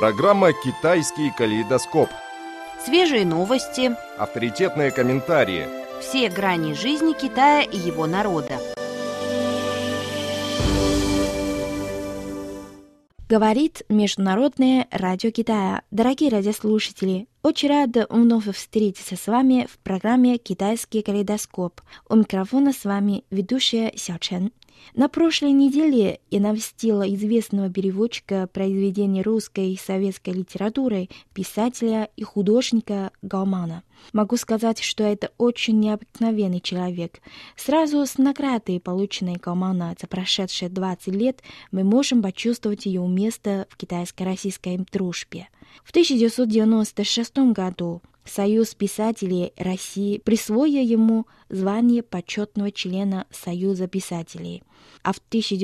Программа «Китайский калейдоскоп». Свежие новости, Авторитетные комментарии. все грани жизни Китая и его народа. Говорит Международное радио Китая. Дорогие радиослушатели, очень рада вновь встретиться с вами в программе «Китайский калейдоскоп». У микрофона с вами ведущая Сяо Чен. На прошлой неделе я навестила известного переводчика произведений русской и советской литературы, писателя и художника Гаомана. Могу сказать, что это очень необыкновенный человек. Сразу с наградой, полученной Гаомана за прошедшие 20 лет, мы можем почувствовать ее место в китайско-российской дружбе. В 1996 году Союз писателей России присвоил ему звание почетного члена Союза писателей. А в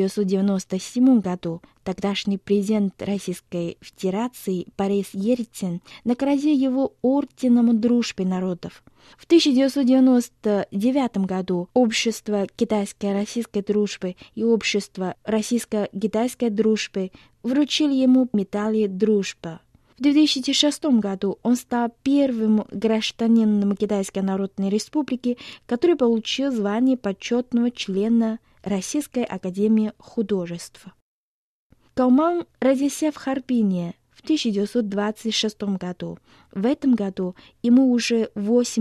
1997 году тогдашний президент Российской Федерации Борис Ельцин наградил его орденом дружбы народов. В 1999 году Общество китайско-российской дружбы и Общество российско-китайской дружбы вручили ему медали «Дружба». В 2006 году он стал первым гражданином Китайской Народной Республики, который получил звание почетного члена Российской Академии Художеств. Гаоман родился в Харбине в 1926 году. В этом году ему уже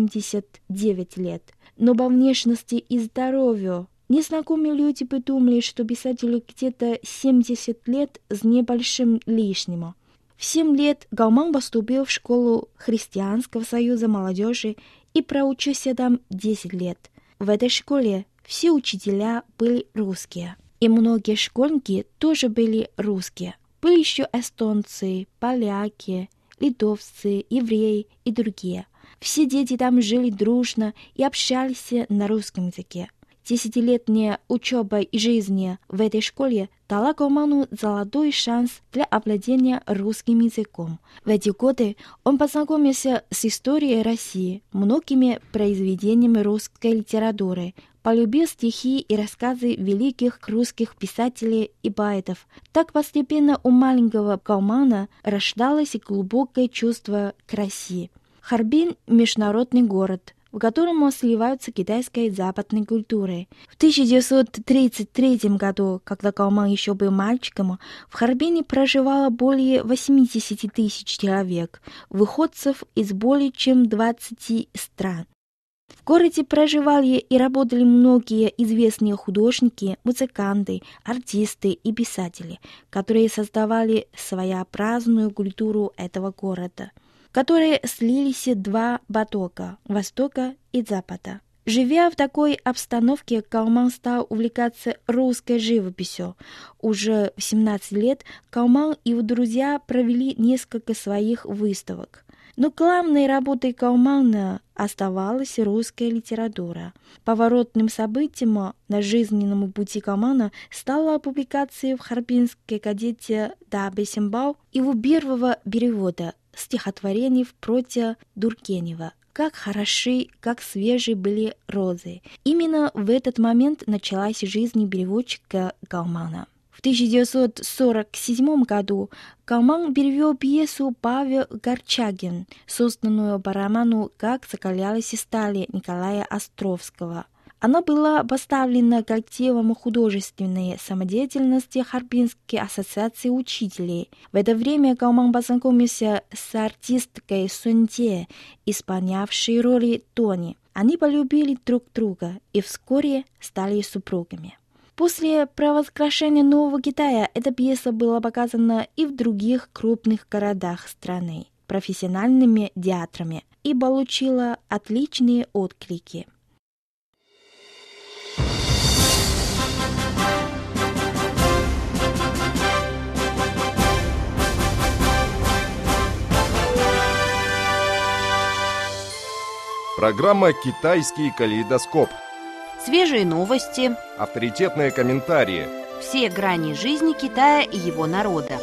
89 лет. Но по внешности и здоровью незнакомые люди бы думали, что писателю где-то 70 лет с небольшим лишним. В 7 лет Гаоман поступил в школу Христианского союза молодежи и проучился там 10 лет. В этой школе все учителя были русские, и многие школьники тоже были русские. Были еще эстонцы, поляки, литовцы, евреи и другие. Все дети там жили дружно и общались на русском языке. 10-летняя учеба и жизнь в этой школе дала Гаоману золотой шанс для овладения русским языком. В эти годы он познакомился с историей России, многими произведениями русской литературы, полюбил стихи и рассказы великих русских писателей и поэтов. Так постепенно у маленького Гаомана рождалось глубокое чувство к России. Харбин – международный город, в котором сливаются китайская и западная культуры. В 1933 году, когда Гаоман еще был мальчиком, в Харбине проживало более 80 тысяч человек, выходцев из более чем 20 стран. В городе проживали и работали многие известные художники, музыканты, артисты и писатели, которые создавали своеобразную культуру этого города, которые слились два потока – Востока и Запада. Живя в такой обстановке, Гаоман стал увлекаться русской живописью. Уже в 17 лет Гаоман и его друзья провели несколько своих выставок. Но главной работой Гаомана оставалась русская литература. Поворотным событием на жизненном пути Гаомана стала публикация в Харбинской газете «Да Бесимбао» его первого перевода стихотворений против Тургенева. Как хороши, как свежи были розы. Именно в этот момент началась жизнь переводчика Гаомана. В 1947 году Гаоман перевел пьесу «Павел Корчагин», созданную по роману «Как закалялась стали» Николая Островского. Она была поставлена коллективом художественной самодеятельности Харбинской ассоциации учителей. В это время Гаоман познакомился с артисткой Сун Те, исполнявшей роли Тони. Они полюбили друг друга и вскоре стали супругами. После провозглашения Нового Китая эта пьеса была показана и в других крупных городах страны профессиональными театрами и получила отличные отклики. Программа «Китайский калейдоскоп». Свежие новости, Авторитетные комментарии. все грани жизни Китая и его народа.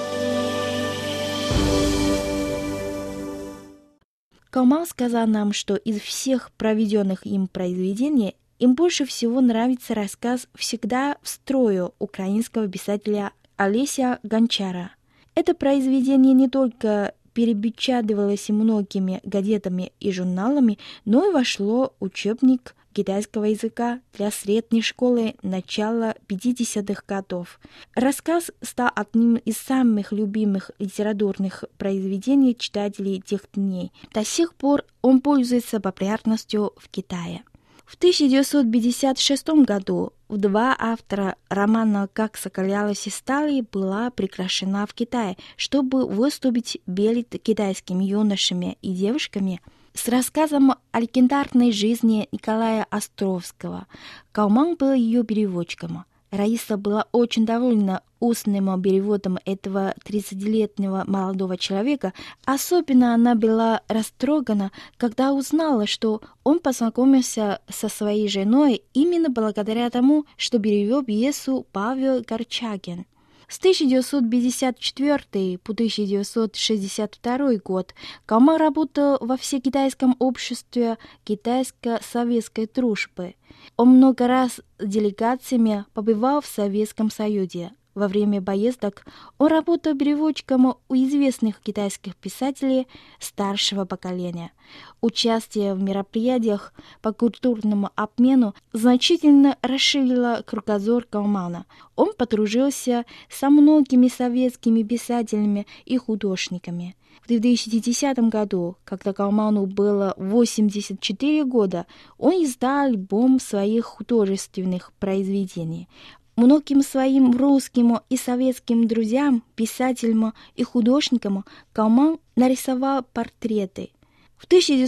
Гаоман сказал нам, что из всех проведенных им произведений им больше всего нравится рассказ «Всегда в строю» украинского писателя Олеся Гончара. Это произведение не только перепечатывалось многими газетами и журналами, но и вошло в учебник китайского языка для средней школы начала 50-х годов. Рассказ стал одним из самых любимых литературных произведений читателей тех дней. До сих пор он пользуется популярностью в Китае. В 1956 году вдова автора романа «Как закалялась сталь» была приглашена в Китай, чтобы выступить перед китайскими юношами и девушками с рассказом о легендарной жизни Николая Островского. Гao Mang был ее переводчиком. Раиса была очень довольна устным переводом этого 30-летнего молодого человека. Особенно она была растрогана, когда узнала, что он познакомился со своей женой именно благодаря тому, что перевел пьесу Павел Корчагин. С 1954 по 1962 год Gao Mang работал во Всекитайском обществе китайско-советской дружбы. Он много раз с делегациями побывал в Советском Союзе. Во время поездок он работал переводчиком у известных китайских писателей старшего поколения. Участие в мероприятиях по культурному обмену значительно расширило кругозор Gao Mang. Он подружился со многими советскими писателями и художниками. В 2010 году, когда Gao Mang было 84 года, он издал альбом своих художественных произведений. Многим своим русским и советским друзьям, писателям и художникам Gao Mang нарисовал портреты. В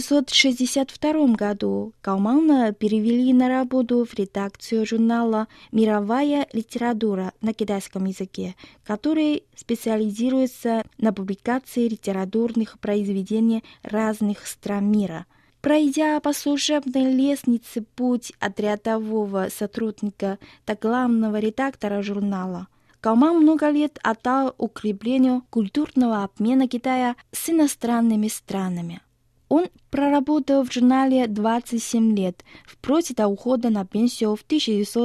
1962 году Gao Mang перевели на работу в редакцию журнала «Мировая литература» на китайском языке, который специализируется на публикации литературных произведений разных стран мира. Пройдя по служебной лестнице путь от рядового сотрудника до главного редактора журнала, Gao Mang много лет отдал укреплению культурного обмена Китая с иностранными странами. Он проработал в журнале 27 лет, вплоть до ухода на пенсию в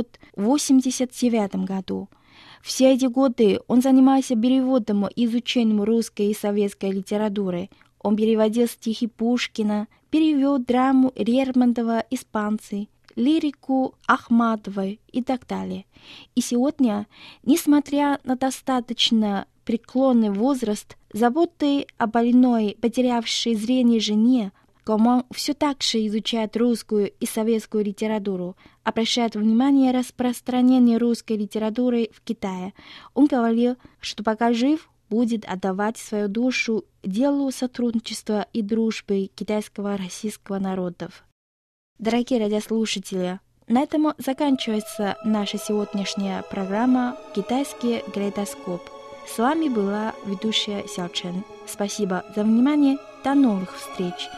1989 году. Все эти годы он занимался переводом и изучением русской и советской литературы. Он переводил стихи Пушкина, перевел драму Лермонтова «Испанцы», лирику Ахматовой и так далее. И сегодня, несмотря на достаточно преклонный возраст, заботой о больной, потерявшей зрение жене, Gao Mang все так же изучает русскую и советскую литературу, обращает внимание на распространение русской литературы в Китае. Он говорил, что пока жив, будет отдавать свою душу делу сотрудничества и дружбы китайского и российского народов. Дорогие радиослушатели, на этом заканчивается наша сегодняшняя программа «Китайский калейдоскоп». С вами была ведущая Сяо Чен. Спасибо за внимание. До новых встреч!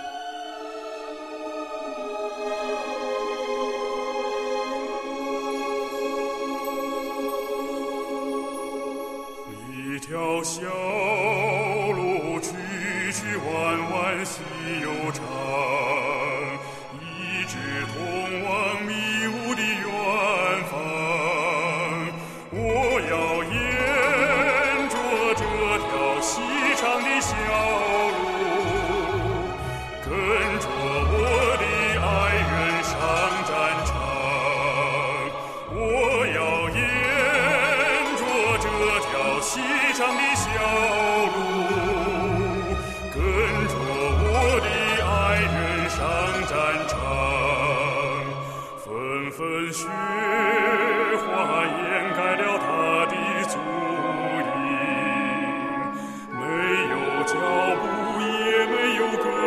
脚步也没有歌。